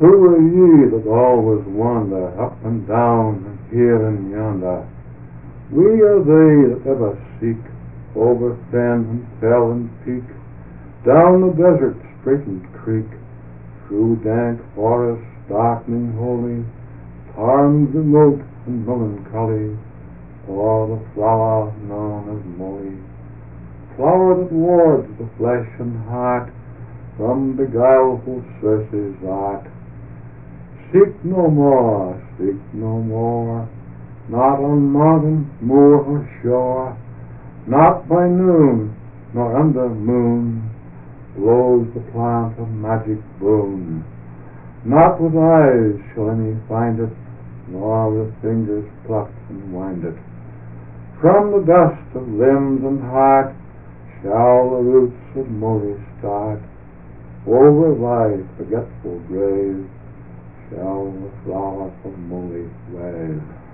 Who are ye that always wander up and down and here and yonder? We are they that ever seek over fen and fell and peak, down the desert straitened creek, through dank forests darkening holy, tarns remote and melancholy, o'er the flower known as moly, flower that wards the flesh and heart from beguileful Circe's art. Seek no more, not on mountain, moor, or shore, not by noon, nor under moon, blows the plant of magic boon. Not with eyes shall any find it, nor with fingers pluck and wind it. From the dust of limbs and heart shall the roots of moly start. Over thy forgetful grave shall the flower of moly wave.